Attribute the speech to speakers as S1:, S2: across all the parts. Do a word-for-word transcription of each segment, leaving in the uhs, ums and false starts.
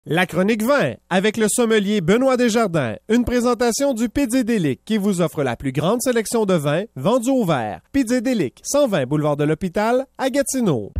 S1: La chronique vin avec le sommelier Benoît Desjardins, une présentation du Pizzédélic qui vous offre la plus grande sélection de vins vendus au verre. Pizzédélic, cent vingt boulevard de l'Hôpital à Gatineau.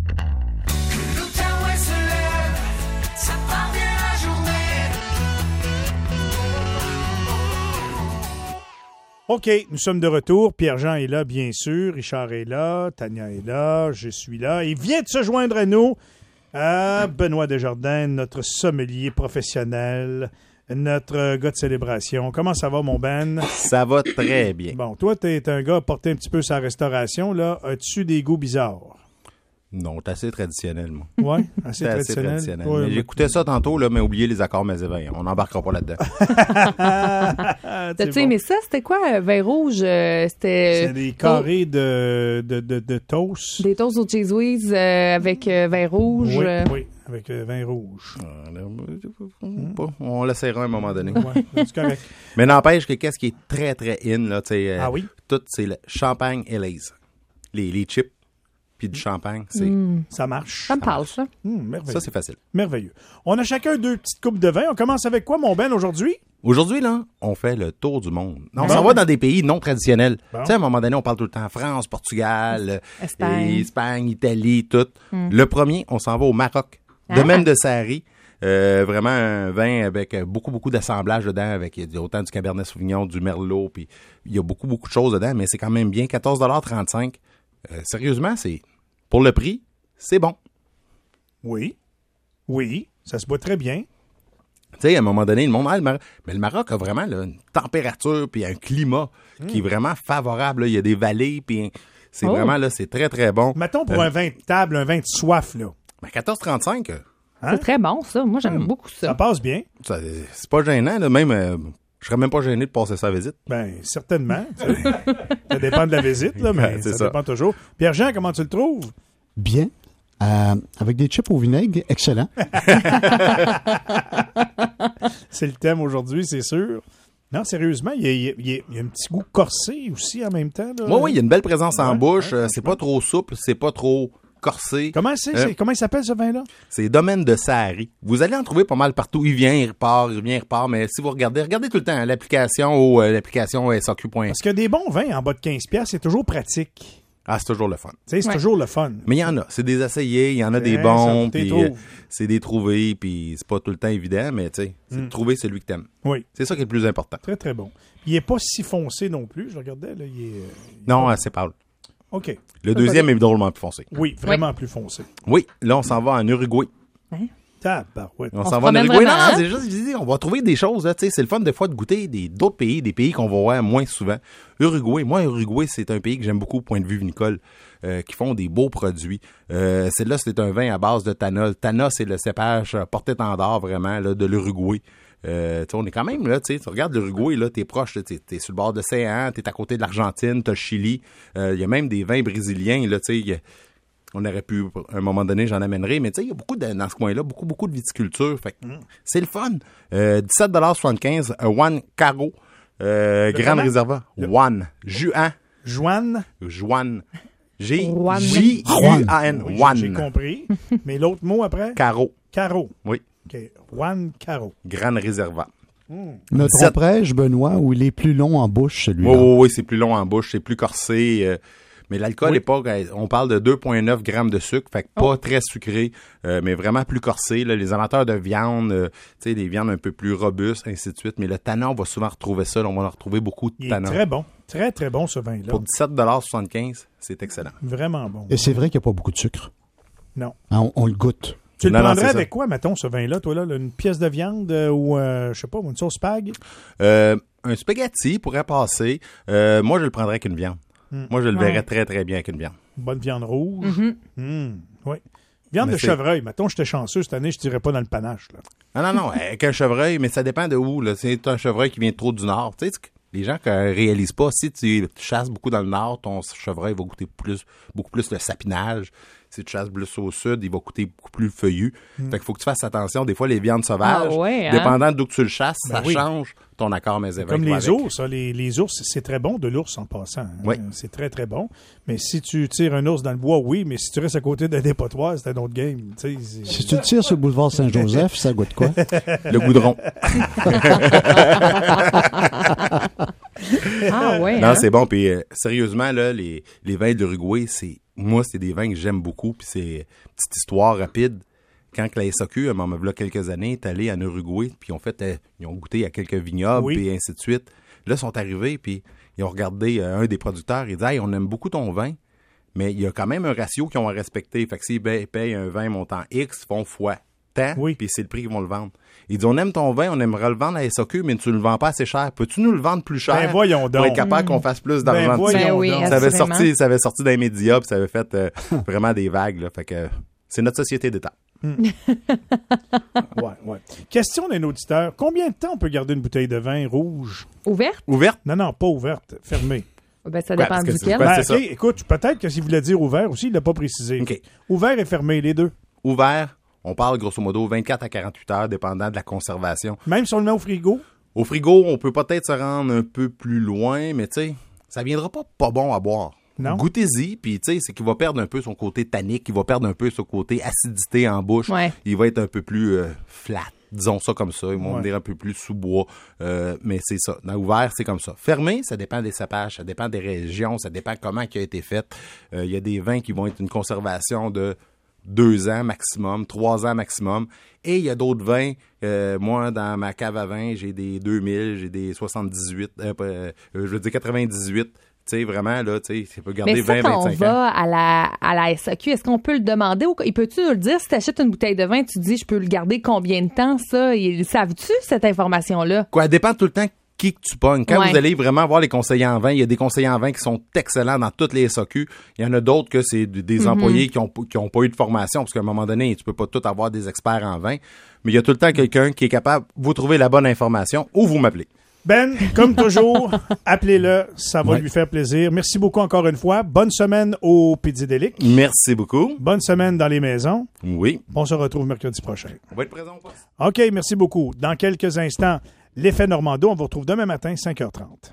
S2: OK, nous sommes de retour. Pierre-Jean est là, bien sûr. Richard est là. Tania est là. Je suis là. Il vient de se joindre à nous. Euh, Benoît Desjardins, notre sommelier professionnel, notre gars de célébration. Comment ça va, mon Ben?
S3: Ça va très bien.
S2: Bon, toi, t'es un gars porté un petit peu sa restauration, là. As-tu des goûts bizarres?
S3: Non, t'es assez traditionnel, moi.
S2: Oui, assez
S3: T'es
S2: traditionnel.
S3: assez traditionnel.
S2: Ouais,
S3: mais
S2: mais...
S3: J'écoutais ça tantôt, là, mais oubliez les accords mais éveils. On n'embarquera pas là-dedans.
S4: T'as-tu aimé ça? C'était quoi, euh, vin rouge? Euh, c'était...
S2: C'est des carrés de, de, de, de toast.
S4: Des toasts au cheese whiz euh, avec euh, vin rouge.
S2: Oui,
S4: euh...
S2: oui, avec euh, vin rouge.
S3: On l'essayera à un moment donné.
S2: Ouais, c'est correct.
S3: Mais n'empêche que qu'est-ce qui est très, très in, là, tu sais, euh,
S2: Ah oui?
S3: tout, c'est le champagne et les, les, les chips, puis du champagne, c'est...
S4: Mm.
S2: Ça marche.
S4: Ça me parle, ça.
S2: Hum, merveilleux.
S3: Ça, c'est facile.
S2: Merveilleux. On a chacun deux petites coupes de vin. On commence avec quoi, mon Ben, aujourd'hui?
S3: Aujourd'hui, là, on fait le tour du monde. On
S2: Bon.
S3: s'en va dans des pays non traditionnels.
S2: Bon.
S3: Tu sais, à un moment donné, on parle tout le temps France, Portugal,
S4: Espagne.
S3: euh, Espagne, Italie, tout.
S4: Mm.
S3: Le premier, on s'en va au Maroc.
S4: Ah.
S3: Domaine de Sari. Euh, vraiment un vin avec beaucoup, beaucoup d'assemblage dedans, avec autant du Cabernet Sauvignon, du Merlot, puis il y a beaucoup, beaucoup de choses dedans, mais c'est quand même bien. quatorze trente-cinq. Euh, sérieusement, c'est pour le prix, c'est bon.
S2: Oui. Oui. Ça se boit très bien.
S3: Tu sais, à un moment donné, le monde, ah, le Maroc, mais le Maroc a vraiment là, une température puis un climat
S2: Mm.
S3: qui est vraiment favorable. Là. Il y a des vallées, puis c'est
S4: Oh.
S3: vraiment, là, c'est très, très bon.
S2: Mettons pour
S3: Euh,
S2: un vin de table, un vin de soif, là.
S3: Ben, quatorze trente-cinq, euh,
S2: Hein?
S4: C'est très bon, ça. Moi, j'aime
S2: Mm.
S4: beaucoup ça.
S2: Ça passe bien.
S3: ça, c'est pas gênant. Là. Même, euh, je serais même pas gêné de passer sa visite.
S2: Ben, certainement. ça, ça dépend de la visite, là, mais
S3: C'est
S2: ça,
S3: ça.
S2: dépend toujours. Pierre-Jean, comment tu le trouves?
S5: Bien. Euh, avec des chips au vinaigre, excellent.
S2: C'est le thème aujourd'hui, c'est sûr. Non, sérieusement, il y, a, il y a- il y a- il y a un petit goût corsé aussi en même temps. Là.
S3: Oui, oui, il y a une belle présence en
S2: Ouais,
S3: bouche.
S2: ouais,
S3: euh, c'est pas trop souple, c'est pas trop corsé.
S2: Comment c'est?
S3: Euh,
S2: c'est- Comment il s'appelle ce vin-là?
S3: C'est Domaine de Sari. Vous allez en trouver pas mal partout. Il vient, il repart, il vient, il repart. Mais si vous regardez, regardez tout le temps hein, l'application ou euh, l'application S A Q point.
S2: Parce que des bons vins en bas de quinze piastres, c'est toujours pratique.
S3: Ah, c'est toujours le fun.
S2: Tu sais, c'est
S4: Ouais.
S2: toujours le fun.
S3: Mais il y en a. C'est des essayés, il y en a des
S2: Ouais,
S3: bons,
S2: ça, t'es
S3: puis
S2: trouves.
S3: euh, c'est des trouvés, puis c'est pas tout le temps évident, mais tu sais, c'est
S2: Mm.
S3: de trouver celui que t'aimes.
S2: Oui,
S3: C'est ça qui est le plus important.
S2: très, très bon. Il est pas si foncé non plus. Je regardais, là, il est... euh, il est
S3: Non,
S2: pas-
S3: euh, c'est pâle.
S2: OK.
S3: Le deuxième est drôlement plus foncé.
S2: Oui, vraiment plus foncé.
S3: Oui, là, on s'en va en Uruguay.
S2: Tabarouette.
S3: On,
S4: On
S3: s'en
S4: se
S3: va en
S4: promène
S3: Uruguay. Non,
S4: vraiment,
S3: non,
S4: hein?
S3: c'est juste, je dis, on va trouver des choses, là, tu sais, c'est le fun des fois de goûter des, d'autres pays, des pays qu'on va voir moins souvent. Uruguay, moi, Uruguay, c'est un pays que j'aime beaucoup au point de vue vinicole, euh, qui font des beaux produits. Euh, celle-là, c'est un vin à base de Tana. Tana, c'est le cépage euh, porte-étendard, vraiment, là, de l'Uruguay. Euh, tu sais, on est quand même, là, tu sais, tu regardes l'Uruguay, là, t'es proche, là, t'es, t'es sur le bord de l'océan, t'es à côté de l'Argentine, t'as le Chili. Il y a même des vins brésiliens, là, tu sais, y a- on aurait pu, à un moment donné, j'en amènerai, mais tu sais, il y a beaucoup de, dans ce coin-là, beaucoup, beaucoup de viticulture. Fait que c'est le fun. Euh, dix-sept soixante-quinze, un One Caro, euh, Grande
S2: comment?
S3: Réserva. One. Juan.
S2: Joanne.
S3: Juan. G.
S4: Juan.
S3: J. U A N.
S2: Oui, j'ai- j'ai
S3: One.
S2: compris. Mais l'autre mot après?
S3: Caro.
S2: Caro.
S3: Oui.
S2: OK. Juan Caro.
S3: Grande Réserva.
S5: Ne
S3: dix-sept.
S5: tromperais-je, Benoît, où il est plus long en bouche, celui-là?
S3: Oui, oui, oui, c'est plus long en bouche, c'est plus corsé. euh, mais l'alcool
S2: Oui.
S3: est pas, on parle de deux virgule neuf grammes de sucre, fait que pas très sucré, euh, mais vraiment plus corsé. Là. Les amateurs de viande, euh, tu sais, des viandes un peu plus robustes, ainsi de suite. Mais le tanin, on va souvent retrouver ça. Là, on va en retrouver beaucoup de
S2: Il est
S3: tanin.
S2: très bon. Très, très bon, ce vin-là.
S3: Pour dix-sept soixante-quinze, c'est excellent.
S2: Vraiment bon.
S5: Et c'est vrai qu'il n'y a pas beaucoup de sucre.
S2: Non.
S5: Hein, on, on le goûte.
S2: Tu le
S3: Non, non,
S2: prendrais
S3: c'est ça.
S2: avec quoi, mettons, ce vin-là, toi, là? Une pièce de viande euh, ou, euh, je sais pas, une sauce spag?
S3: Euh, un spaghetti pourrait passer. Euh, moi, je le prendrais avec une viande.
S2: Mm.
S3: Moi, je le
S4: Ouais.
S3: verrais très, très bien avec une viande.
S2: Bonne viande rouge.
S4: Mhm.
S2: Mm, oui. Viande
S3: Mais
S2: de
S3: c'est-
S2: chevreuil. Mettons, j'étais chanceux cette année, je tirais pas dans le panache, là.
S3: Ah non, non, avec un chevreuil, mais ça dépend de où. Là. C'est un chevreuil qui vient trop du nord. Tu sais, c'est que les gens ne réalisent pas, si tu chasses beaucoup dans le nord, ton chevreuil va goûter plus, beaucoup plus le sapinage. Si tu chasses plus au sud, il va coûter beaucoup plus feuillu.
S2: Mm.
S3: Fait qu'il faut que tu fasses attention. Des fois, les viandes sauvages,
S4: Ah ouais, hein?
S3: dépendant d'où que tu le chasses,
S2: Ben
S3: ça
S2: oui.
S3: change ton accord mésévêque.
S2: Comme les
S3: avec.
S2: ours, hein, les, les ours, c'est très bon de l'ours en passant. hein.
S3: Oui.
S2: C'est très, très bon. Mais si tu tires un ours dans le bois, oui, mais si tu restes à côté d'un dépotoir, c'est un autre game. Tu sais, c'est-
S5: Si tu le tires sur le boulevard Saint-Joseph, ça goûte quoi?
S3: Le goudron.
S4: Ah ouais.
S3: Non,
S4: hein?
S3: c'est bon. Puis euh, sérieusement, là, les, les vins d'Uruguay, c'est moi, c'est des vins que j'aime beaucoup. Puis c'est petite histoire rapide. Quand que la S A Q, à il y a quelques années, est allée en Uruguay, puis ils ont fait, euh, ils ont goûté à quelques vignobles,
S2: Oui.
S3: puis ainsi de suite. Là, ils sont arrivés, puis ils ont regardé euh, un des producteurs. Ils disent, hey, on aime beaucoup ton vin, mais il y a quand même un ratio qu'ils ont à respecter. Fait que s'ils payent payent un vin montant X, ils font fois tant,
S2: Oui.
S3: puis c'est le prix qu'ils vont le vendre. Ils disent, on aime ton vin, on aimerait le vendre à la S A Q, mais tu ne le vends pas assez cher. Peux-tu nous le vendre plus cher?
S2: Ben voyons
S3: Pour
S2: donc.
S3: être capable qu'on fasse plus
S2: Ben
S3: d'argent. dessus?
S2: voyons
S4: Ben oui,
S2: donc.
S3: Ça avait
S4: assurément.
S3: sorti, ça avait sorti dans les médias, puis ça avait fait euh, vraiment des vagues. Là. Fait que euh, c'est notre société d'État.
S2: Ouais, ouais. Question d'un auditeur. Combien de temps on peut garder une bouteille de vin rouge?
S4: Ouverte?
S3: Ouverte?
S2: Non, non, pas ouverte, fermée.
S4: Ben, ça
S3: Ouais,
S4: dépend
S3: parce que c'est
S4: duquel.
S3: pas-
S2: Ben,
S3: c'est
S2: ok,
S3: ça.
S2: écoute, peut-être que s'il voulait dire ouvert aussi, il l'a pas précisé.
S3: OK.
S2: Ouvert et fermé, les deux.
S3: Ouvert, on parle grosso modo vingt-quatre à quarante-huit heures, dépendant de la conservation.
S2: Même si on le met au frigo.
S3: Au frigo, on peut peut-être se rendre un peu plus loin, mais tu sais, ça viendra pas pas bon à boire.
S2: Non.
S3: Goûtez-y, puis tu sais, c'est qu'il va perdre un peu son côté tannique, il va perdre un peu son côté acidité en bouche.
S4: Ouais.
S3: Il va être un peu plus euh, flat, disons ça comme ça. Ils vont
S2: Ouais.
S3: venir un peu plus sous-bois, euh, mais c'est ça. Dans ouvert, c'est comme ça. Fermé, ça dépend des cépages, ça dépend des régions, ça dépend comment il a été fait. Euh, Il y a des vins qui vont être une conservation de deux ans maximum, trois ans maximum. Et il y a d'autres vins. Euh, moi, dans ma cave à vin, j'ai des deux mille, j'ai des soixante-dix-huit, euh, euh, je veux dire quatre-vingt-dix-huit. Tu sais, vraiment, là, tu sais, ça peut garder
S4: Mais ça,
S3: vingt
S4: quand on
S3: vingt-cinq ans.
S4: va à la, à la S A Q, est-ce qu'on peut le demander ou il peut-tu nous le dire? Si tu achètes une bouteille de vin, tu dis, je peux le garder combien de temps, ça? Ils savent-tu cette information-là?
S3: Quoi, ça dépend tout le temps qui que tu pognes. Quand
S4: Ouais.
S3: vous allez vraiment voir les conseillers en vin, il y a des conseillers en vin qui sont excellents dans toutes les S A Q. Il y en a d'autres que c'est d- des
S4: Mm-hmm.
S3: employés qui ont, qui ont pas eu de formation, parce qu'à un moment donné, tu peux pas tout avoir des experts en vin. Mais il y a tout le temps quelqu'un qui est capable de vous trouver la bonne information ou vous m'appelez.
S2: Ben, comme toujours, appelez-le, ça va
S3: Ouais.
S2: lui faire plaisir. Merci beaucoup encore une fois. Bonne semaine au Pédidélique.
S3: Merci beaucoup.
S2: Bonne semaine dans les maisons.
S3: Oui.
S2: On se retrouve mercredi prochain.
S3: On va être présent au poste.
S2: OK, merci beaucoup. Dans quelques instants, l'effet Normando, on vous retrouve demain matin, cinq heures trente.